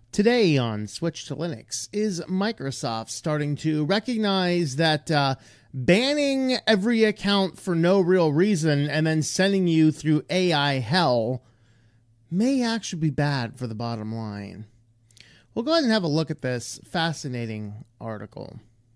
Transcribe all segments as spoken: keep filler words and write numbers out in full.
Today on Switch to Linux, is Microsoft starting to recognize that uh, banning every account for no real reason and then sending you through A I hell may actually be bad for the bottom line. We'll go ahead and have a look at this fascinating article.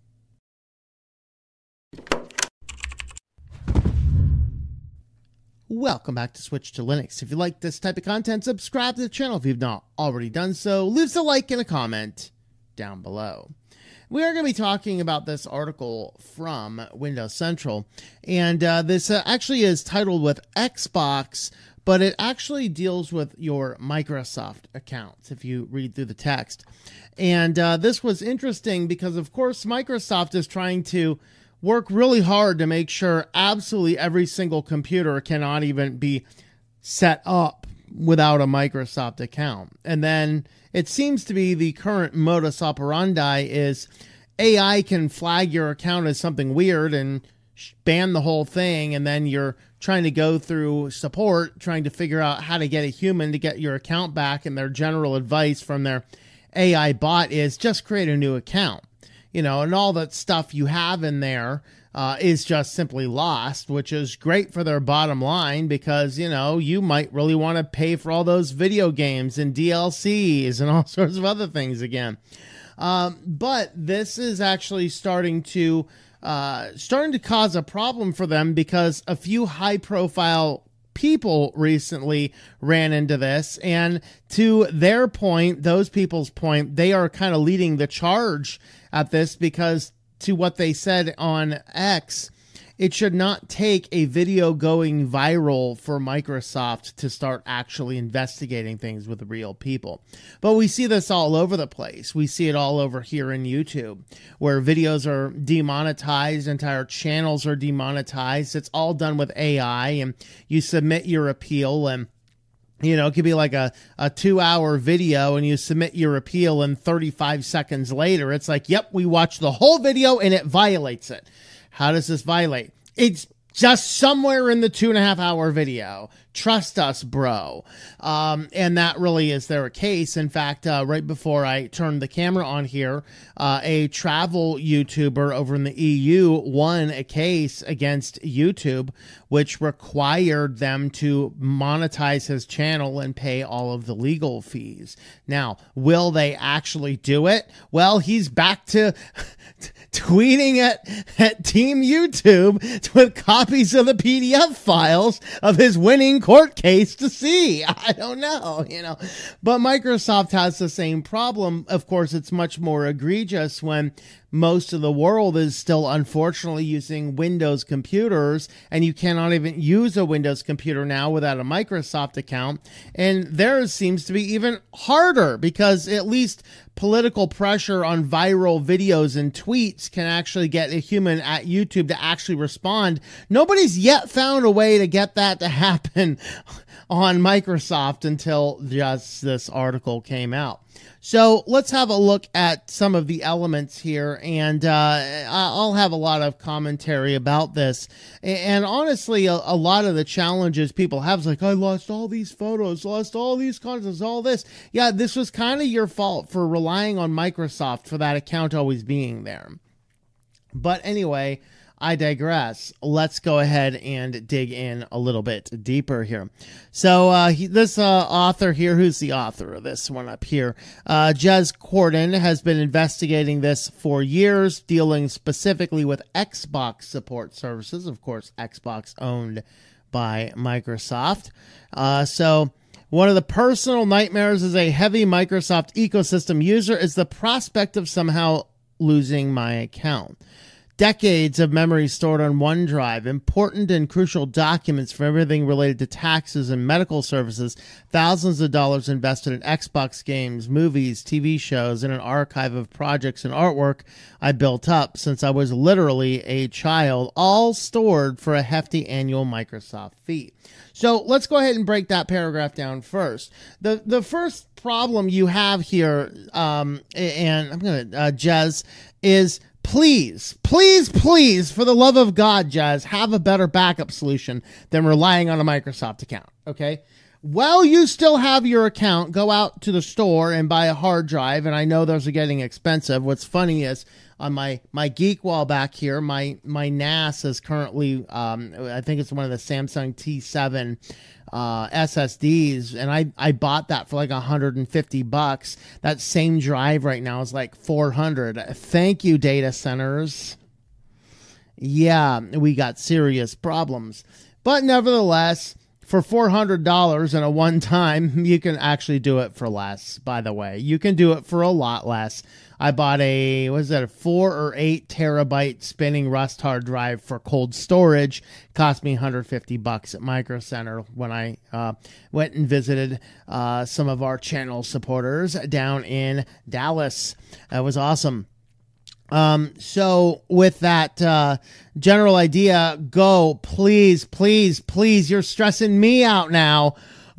Welcome back to Switch to Linux. If you like this type of content, subscribe to the channel if you've not already done so. Leave us a like and a comment down below. We are going to be talking about this article from Windows Central, and uh, this uh, actually is titled with Xbox, but it actually deals with your Microsoft accounts if you read through the text. And uh, this was interesting because, of course, Microsoft is trying to work really hard to make sure absolutely every single computer cannot even be set up without a Microsoft account. And then it seems to be the current modus operandi is A I can flag your account as something weird and ban the whole thing, and then you're trying to go through support, trying to figure out how to get a human to get your account back, and their general advice from their A I bot is just create a new account. You know, and all that stuff you have in there uh, is just simply lost, which is great for their bottom line because, you know, you might really want to pay for all those video games and D L Cs and all sorts of other things again. Um, but this is actually starting to uh, starting to cause a problem for them because a few high-profile people recently ran into this, and to their point, those people's point, they are kind of leading the charge at this because, to what they said on X, it should not take a video going viral for Microsoft to start actually investigating things with real people. But we see this all over the place. We see it all over here in YouTube, where videos are demonetized, entire channels are demonetized. It's all done with A I, and you submit your appeal, and you know, it could be like a, a two-hour video, and you submit your appeal, and thirty-five seconds later, it's like, yep, we watched the whole video, and it violates it. How does this violate? It's just somewhere in the two and a half hour video. Trust us, bro. Um, and that really is their case. In fact, uh, right before I turned the camera on here, uh, a travel YouTuber over in the E U won a case against YouTube, which required them to monetize his channel and pay all of the legal fees. Now, will they actually do it? Well, he's back to tweeting at, at Team YouTube with copies of the P D F files of his winning court case to see. I don't know, you know, but Microsoft has the same problem. Of course, it's much more egregious when most of the world is still unfortunately using Windows computers, and you cannot even use a Windows computer now without a Microsoft account. And theirs seems to be even harder because at least political pressure on viral videos and tweets can actually get a human at YouTube to actually respond. Nobody's yet found a way to get that to happen on Microsoft until just this article came out. So let's have a look at some of the elements here, and uh, I'll have a lot of commentary about this. And honestly, a, a lot of the challenges people have is like, I lost all these photos, lost all these contents, all this. Yeah, this was kind of your fault for relying on Microsoft for that account always being there. But anyway, I digress. Let's go ahead and dig in a little bit deeper here. So uh, he, this uh, author here, who's the author of this one up here, uh, Jez Corden, has been investigating this for years, dealing specifically with Xbox support services. Of course, Xbox owned by Microsoft. Uh, so one of the personal nightmares as a heavy Microsoft ecosystem user is the prospect of somehow losing my account. Decades of memory stored on OneDrive, important and crucial documents for everything related to taxes and medical services, thousands of dollars invested in Xbox games, movies, T V shows, and an archive of projects and artwork I built up since I was literally a child, all stored for a hefty annual Microsoft fee. So let's go ahead and break that paragraph down first. The the first problem you have here, um, and I'm going to, uh, Jez, is Please, please, please, for the love of God, Jez, have a better backup solution than relying on a Microsoft account, okay? while you still have your account, go out to the store and buy a hard drive. And I know those are getting expensive. What's funny is on my, my Geek Wall back here, my, my N A S is currently, um, I think it's one of the Samsung T seven uh, S S Ds. And I, I bought that for like one hundred fifty bucks. That same drive right now is like four hundred. Thank you, data centers. Yeah, we got serious problems. But nevertheless, for four hundred dollars and a one-time, you can actually do it for less, by the way. You can do it for a lot less. I bought a, what is that, a four or eight terabyte spinning Rust hard drive for cold storage. Cost me one hundred fifty bucks at Micro Center when I uh, went and visited uh, some of our channel supporters down in Dallas. That was awesome. Um, so with that, uh, general idea, go, please, please, please, you're stressing me out now.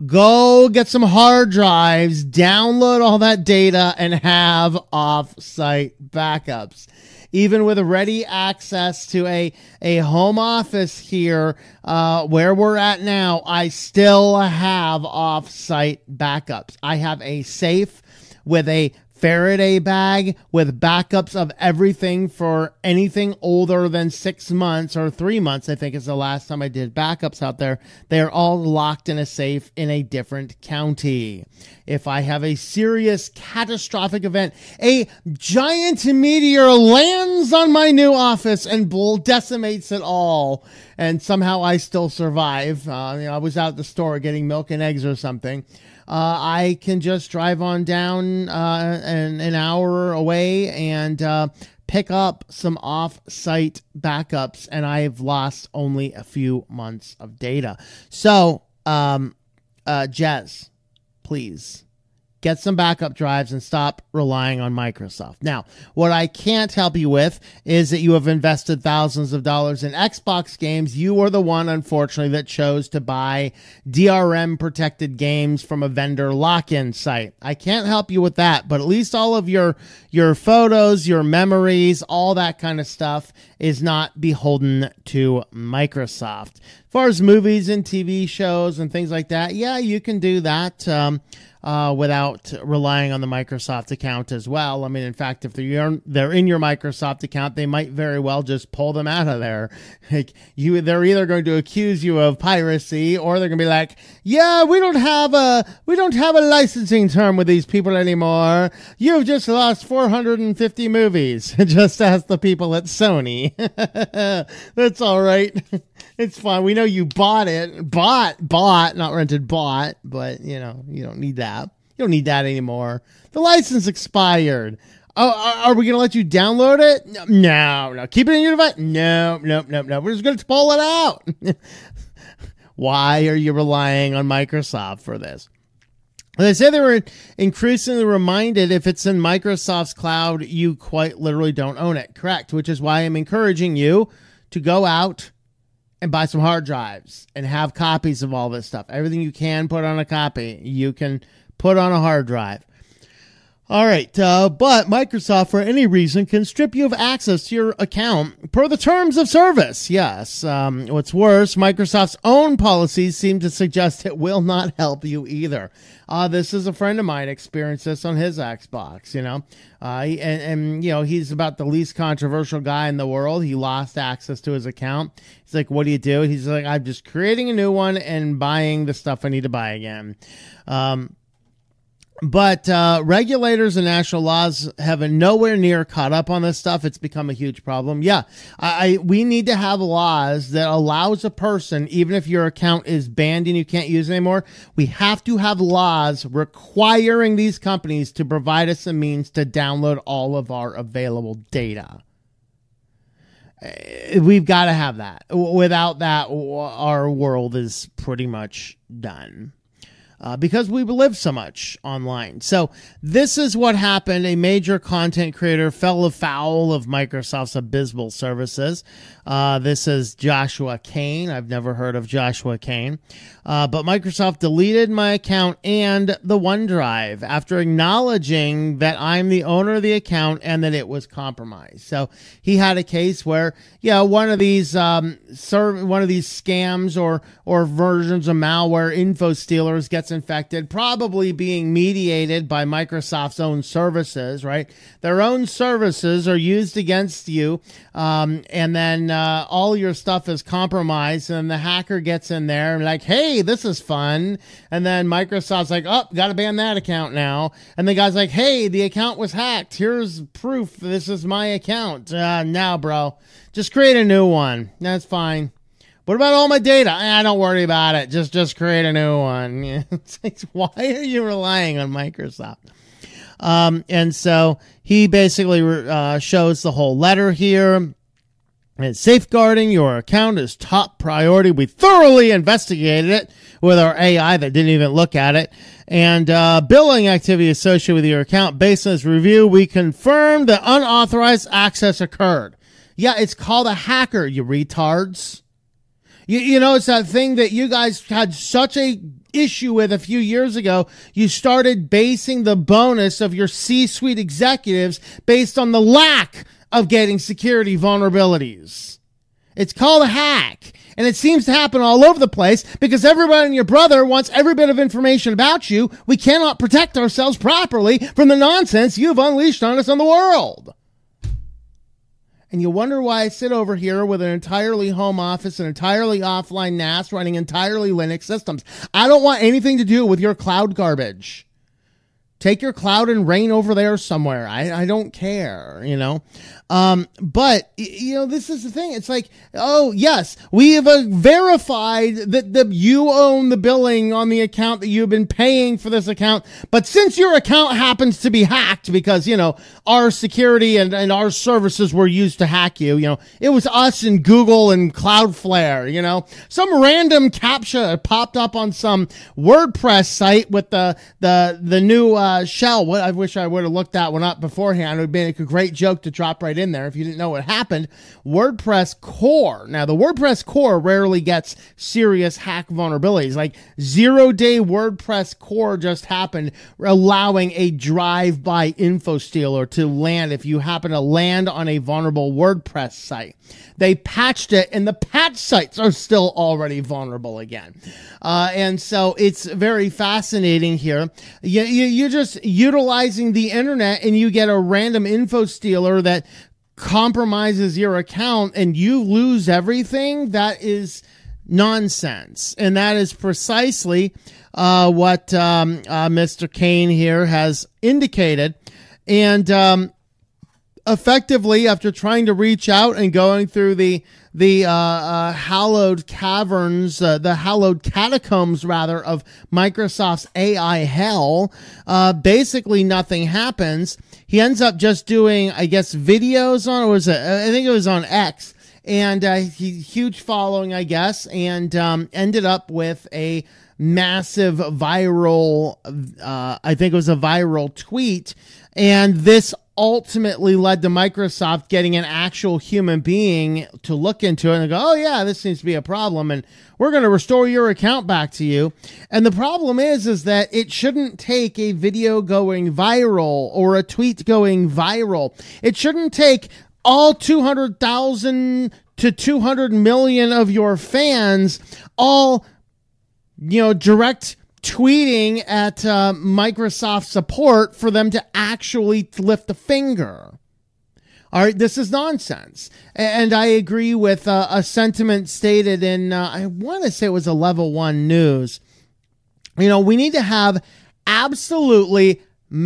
Go get some hard drives, download all that data, and have off-site backups. Even with ready access to a, a home office here, uh, where we're at now, I still have off-site backups. I have a safe with a Faraday bag with backups of everything for anything older than six months or three months. I think is the last time I did backups out there. They're all locked in a safe in a different county. If I have a serious catastrophic event, a giant meteor lands on my new office and decimates it all, and somehow I still survive. Uh, you know, I was out at the store getting milk and eggs or something. Uh, I can just drive on down uh, an, an hour away and uh, pick up some off-site backups, and I've lost only a few months of data. So, um, uh, Jez, please get some backup drives and stop relying on Microsoft. Now, what I can't help you with is that you have invested thousands of dollars in Xbox games. You are the one, unfortunately, that chose to buy D R M-protected games from a vendor lock-in site. I can't help you with that, but at least all of your, your photos, your memories, all that kind of stuff is not beholden to Microsoft. As far as movies and T V shows and things like that, yeah, you can do that. Um, Uh, without relying on the Microsoft account as well. I mean, in fact, if they're they're in your Microsoft account, they might very well just pull them out of there. Like you, they're either going to accuse you of piracy, or they're going to be like, "Yeah, we don't have a we don't have a licensing term with these people anymore. You've just lost four hundred fifty movies." Just ask the people at Sony. That's all right. It's fine. We know you bought it, bought, bought, not rented, bought, but you know, you don't need that. You don't need that anymore. The license expired. Oh, are, are we going to let you download it? No, no. Keep it in your device? No, no, no, no. We're just going to pull it out. Why are you relying on Microsoft for this? They say they were increasingly reminded if it's in Microsoft's cloud, you quite literally don't own it. Correct, which is why I'm encouraging you to go out and buy some hard drives and have copies of all this stuff. Everything you can put on a copy, you can put on a hard drive. All right, uh, but Microsoft, for any reason, can strip you of access to your account per the terms of service. Yes. Um, what's worse, Microsoft's own policies seem to suggest it will not help you either. Uh, this is a friend of mine experienced this on his Xbox, you know, uh, and, and, you know, he's about the least controversial guy in the world. He lost access to his account. He's like, what do you do? He's like, I'm just creating a new one and buying the stuff I need to buy again. Um, But uh, regulators and national laws have nowhere near caught up on this stuff. It's become a huge problem. Yeah, I, I we need to have laws that allows a person, even if your account is banned and you can't use it anymore, we have to have laws requiring these companies to provide us a means to download all of our available data. We've got to have that. Without that, our world is pretty much done. uh, because we live so much online. So this is what happened. A major content creator fell afoul of Microsoft's abysmal services. Uh, this is Joshua Kane. I've never heard of Joshua Kane. Uh, but Microsoft deleted my account and the OneDrive after acknowledging that I'm the owner of the account and that it was compromised. So he had a case where, yeah, one of these um, serv- one of these scams or or versions of malware, info stealers, gets infected, probably being mediated by Microsoft's own services, right? Their own services are used against you, um, and then uh, all your stuff is compromised, and the hacker gets in there and like, hey, this is fun. And then Microsoft's like, oh, got to ban that account now. And the guy's like, hey, the account was hacked. Here's proof. This is my account. Uh, now, bro, just create a new one. That's fine. What about all my data? Ah, don't worry about it. Just, just create a new one. It's like, why are you relying on Microsoft? Um, and so he basically uh, shows the whole letter here. And safeguarding your account is top priority. We thoroughly investigated it with our A I that didn't even look at it. And uh, billing activity associated with your account. Based on this review, we confirmed that unauthorized access occurred. Yeah, it's called a hacker, you retards. You, you know, it's that thing that you guys had such a issue with a few years ago. You started basing the bonus of your C-suite executives based on the lack of getting security vulnerabilities. It's called a hack. And it seems to happen all over the place because everybody and your brother wants every bit of information about you. We cannot protect ourselves properly from the nonsense you've unleashed on us on the world. And you wonder why I sit over here with an entirely home office, an entirely offline N A S running entirely Linux systems. I don't want anything to do with your cloud garbage. Take your cloud and reign over there somewhere. I, I don't care, you know. Um, but, you know, this is the thing. It's like, oh, yes, we have uh, verified that the, you own the billing on the account that you've been paying for this account. But since your account happens to be hacked because, you know, our security and, and our services were used to hack you, you know, it was us and Google and Cloudflare, you know, some random CAPTCHA popped up on some WordPress site with the, the, the new, uh, shell. What I wish I would have looked that one up beforehand. It would have been a great joke to drop right in there if you didn't know what happened. WordPress core. Now, the WordPress core rarely gets serious hack vulnerabilities. Like zero day WordPress core just happened, allowing a drive-by info stealer to land if you happen to land on a vulnerable WordPress site. They patched it, and the patch sites are still already vulnerable again. Uh, and so it's very fascinating here. You, you, you're just utilizing the internet, and you get a random info stealer that compromises your account, and you lose everything. That is nonsense. And that is precisely uh, what um, uh, Mister Kane here has indicated. And um effectively, after trying to reach out and going through the the uh, uh, hallowed caverns, uh, the hallowed catacombs, rather, of Microsoft's A I hell, uh, basically nothing happens. He ends up just doing, I guess, videos on, or was it? I think it was on X, and uh, he huge following, I guess, and um, ended up with a massive viral, uh, I think it was a viral tweet, and this ultimately led to Microsoft getting an actual human being to look into it and go, oh yeah, this seems to be a problem, and we're going to restore your account back to you. And the problem is, is that it shouldn't take a video going viral or a tweet going viral. It shouldn't take all two hundred thousand to two hundred million of your fans all, you know, direct tweeting at uh, Microsoft support for them to actually lift a finger. All right, this is nonsense. And I agree with uh, a sentiment stated in, uh, I want to say it was a Level one News. You know, we need to have absolutely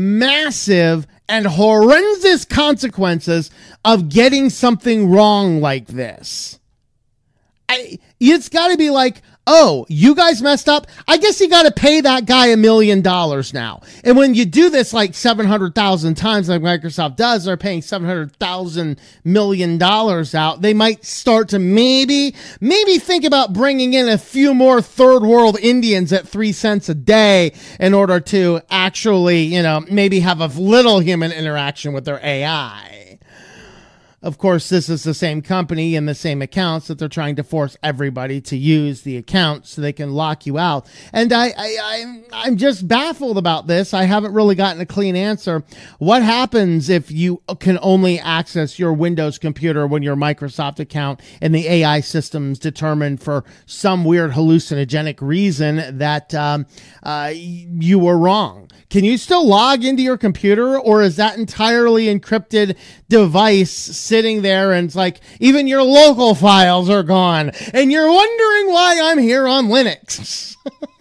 massive and horrendous consequences of getting something wrong like this. I, it's got to be like oh, you guys messed up? I guess you got to pay that guy a million dollars now. And when you do this like seven hundred thousand times like Microsoft does, they're paying seven hundred thousand million dollars out. They might start to maybe, maybe think about bringing in a few more third world Indians at three cents a day in order to actually, you know, maybe have a little human interaction with their A I. Of course, this is the same company and the same accounts that they're trying to force everybody to use the account so they can lock you out. And I, I, I'm, I'm just baffled about this. I haven't really gotten a clean answer. What happens if you can only access your Windows computer when your Microsoft account and the A I systems determined for some weird hallucinogenic reason that um, uh, you were wrong? Can you still log into your computer, or is that entirely encrypted device sitting there and it's like even your local files are gone and you're wondering why I'm here on Linux?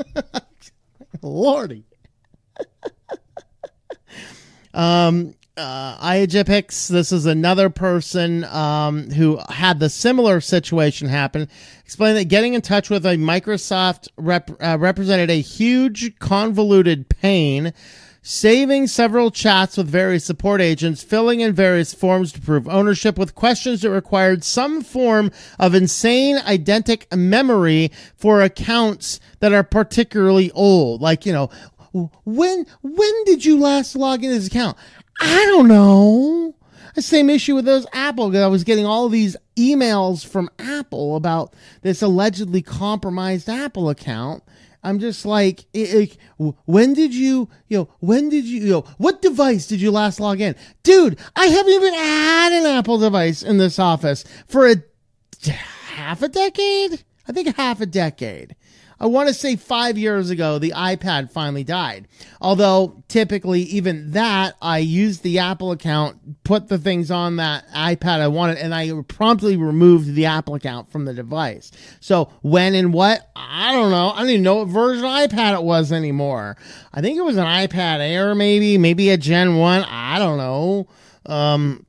Lordy. um, uh, Iagipix, this is another person um, who had the similar situation happen. Explained that getting in touch with a Microsoft rep, uh, represented a huge convoluted pain, saving several chats with various support agents, filling in various forms to prove ownership with questions that required some form of insane eidetic memory for accounts that are particularly old. Like, you know, when when did you last log into this account? I don't know. The same issue with those Apple. I was getting all these emails from Apple about this allegedly compromised Apple account. I'm just like, it, it, when did you, you know, when did you, you know, what device did you last log in? Dude, I haven't even had an Apple device in this office for a half a decade. I think half a decade. I want to say five years ago, the iPad finally died. Although typically even that, I used the Apple account, put the things on that iPad I wanted, and I promptly removed the Apple account from the device. So when and what, I don't know. I don't even know what version of iPad it was anymore. I think it was an iPad Air, maybe, maybe a Gen one. I don't know. Um,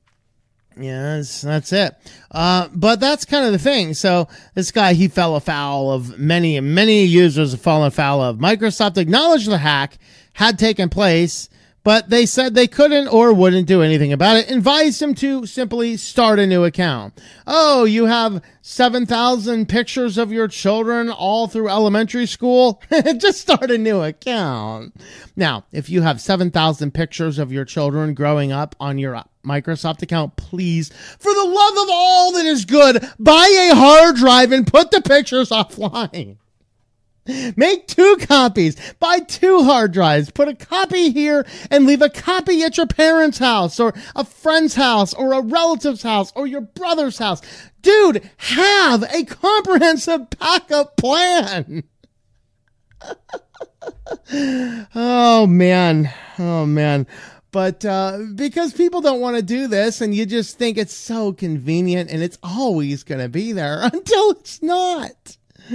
Yes, that's it. Uh, but that's kind of the thing. So this guy, he fell afoul of many, many users have fallen afoul of. Microsoft acknowledged the hack had taken place, but they said they couldn't or wouldn't do anything about it. Advised him to simply start a new account. Oh, you have seven thousand pictures of your children all through elementary school? Just start a new account. Now, if you have seven thousand pictures of your children growing up on your Microsoft account, please, for the love of all that is good, buy a hard drive and put the pictures offline. Make two copies. Buy two hard drives. Put a copy here and leave a copy at your parents' house or a friend's house or a relative's house or your brother's house. Dude, have a comprehensive backup plan. Oh, man. Oh, man. But uh, because people don't want to do this and you just think it's so convenient and it's always going to be there until it's not.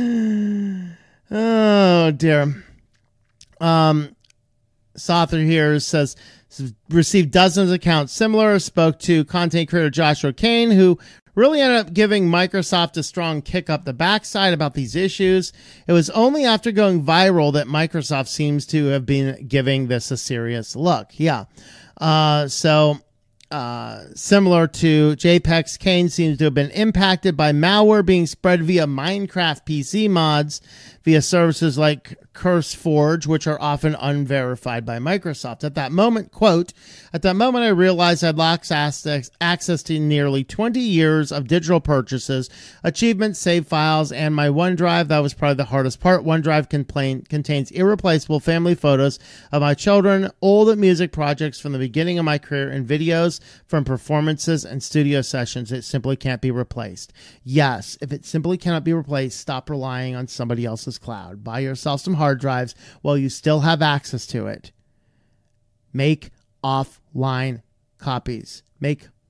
Oh, dear. Um, Sother here says, received dozens of accounts similar, spoke to content creator Joshua Kane, who really ended up giving Microsoft a strong kick up the backside about these issues. It was only after going viral that Microsoft seems to have been giving this a serious look. Yeah. Uh, so... Uh, similar to JPEX, Kane seems to have been impacted by malware being spread via Minecraft P C mods via services like CurseForge, which are often unverified by Microsoft. At that moment, quote, at that moment I realized I'd lost access, access to nearly twenty years of digital purchases, achievements, save files, and my OneDrive. That was probably the hardest part. OneDrive complain, contains irreplaceable family photos of my children, old music projects from the beginning of my career, and videos from performances and studio sessions. It simply can't be replaced. Yes, if it simply cannot be replaced, stop relying on somebody else's cloud. Buy yourself some hard drives while you still have access to it. Make offline copies. Make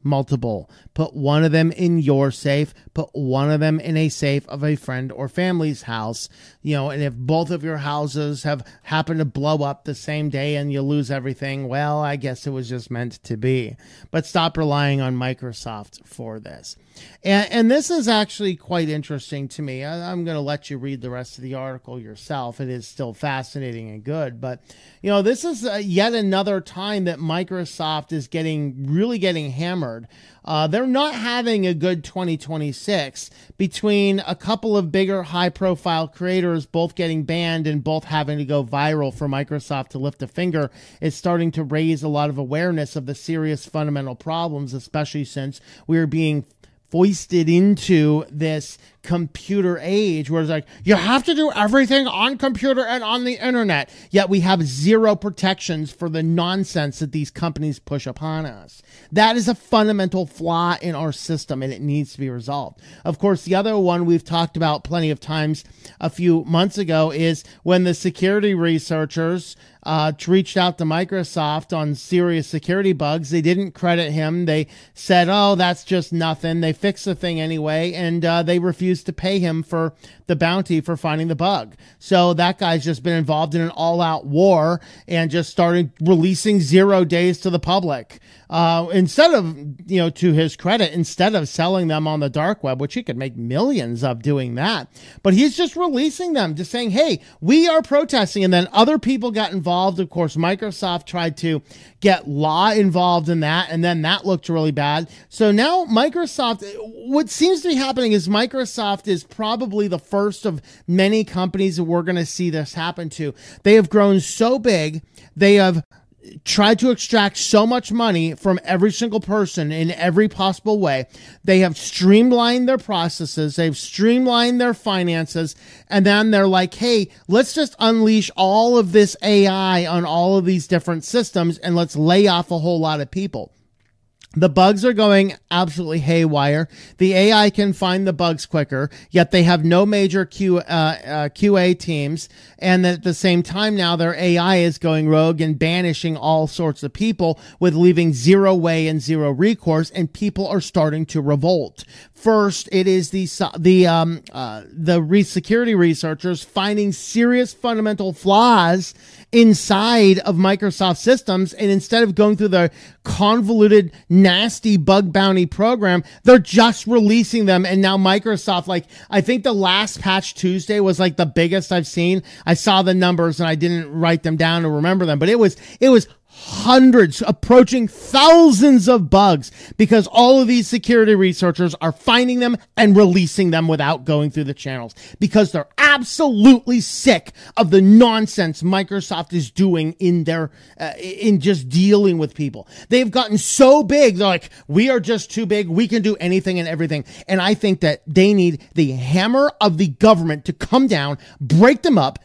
multiple. Put one of them in your safe. Put one of them in a safe of a friend or family's house. You know, and if both of your houses have happened to blow up the same day and you lose everything, well, I guess it was just meant to be. But stop relying on Microsoft for this. And, and this is actually quite interesting to me. I, I'm going to let you read the rest of the article yourself. It is still fascinating and good. But, you know, this is uh, yet another time that Microsoft is getting really getting hammered. Uh, they're not having a good twenty twenty-six between a couple of bigger high-profile creators both getting banned and both having to go viral for Microsoft to lift a finger. It's starting to raise a lot of awareness of the serious fundamental problems, especially since we're being foisted into this computer age where it's like, you have to do everything on computer and on the internet, yet we have zero protections for the nonsense that these companies push upon us. That is a fundamental flaw in our system, and it needs to be resolved. Of course, the other one we've talked about plenty of times a few months ago is when the security researchers uh, reached out to Microsoft on serious security bugs. They didn't credit him. They said, oh, that's just nothing. They fixed the thing anyway, and uh, they refused to pay him for the bounty for finding the bug. So that guy's just been involved in an all-out war and just started releasing zero days to the public. Uh, instead of, you know, to his credit, instead of selling them on the dark web, which he could make millions of doing that, but he's just releasing them, just saying, hey, we are protesting. And then other people got involved. Of course, Microsoft tried to get law involved in that, and then that looked really bad. So now Microsoft, what seems to be happening is Microsoft is probably the first of many companies that we're going to see this happen to. They have grown so big, they have tried to extract so much money from every single person in every possible way. They have streamlined their processes. They've streamlined their finances. And then they're like, hey, let's just unleash all of this A I on all of these different systems and let's lay off a whole lot of people. The bugs are going absolutely haywire. The A I can find the bugs quicker, yet they have no major Q, uh, uh, Q A teams. And at the same time now, their A I is going rogue and banishing all sorts of people with leaving zero way and zero recourse, and people are starting to revolt. First, it is the the um uh, the re- security researchers finding serious fundamental flaws inside of Microsoft systems, and instead of going through the convoluted, nasty bug bounty program, they're just releasing them. And now Microsoft, like, I think the last patch Tuesday was like the biggest I've seen. I saw the numbers and I didn't write them down to remember them, but it was it was hundreds, approaching thousands of bugs because all of these security researchers are finding them and releasing them without going through the channels because they're absolutely sick of the nonsense Microsoft is doing in their, uh, in just dealing with people. They've gotten so big. They're like, we are just too big. We can do anything and everything. And I think that they need the hammer of the government to come down, break them up,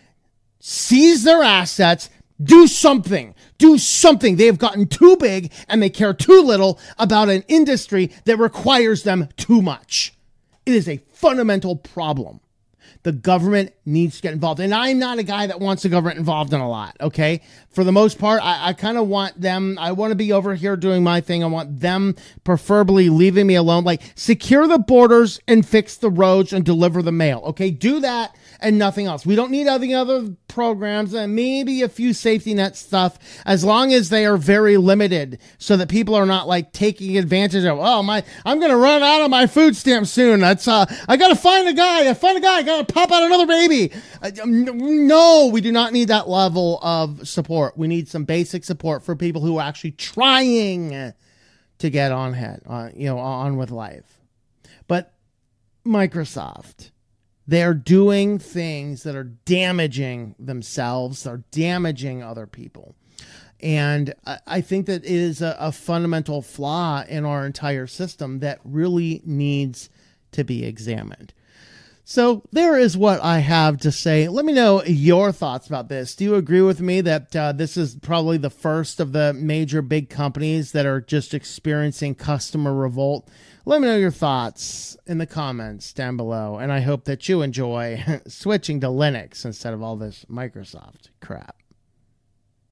seize their assets, do something. Do something. They have gotten too big and they care too little about an industry that requires them too much. It is a fundamental problem. The government needs to get involved. And I'm not a guy that wants the government involved in a lot, okay? For the most part, I, I kind of want them, I want to be over here doing my thing. I want them preferably leaving me alone. Like, secure the borders and fix the roads and deliver the mail, okay? Do that and nothing else. We don't need any other programs and maybe a few safety net stuff, as long as they are very limited so that people are not like taking advantage of, oh, my, I'm going to run out of my food stamps soon. That's, uh, I got to find a guy. I find a guy. I got to pop out another baby. Uh, no, we do not need that level of support. We need some basic support for people who are actually trying to get on head, uh, you know, on with life. But Microsoft, they're doing things that are damaging themselves. They're damaging other people. And I think that it is a, a fundamental flaw in our entire system that really needs to be examined. So there is what I have to say. Let me know your thoughts about this. Do you agree with me that uh, this is probably the first of the major big companies that are just experiencing customer revolt? Let me know your thoughts in the comments down below. And I hope that you enjoy switching to Linux instead of all this Microsoft crap.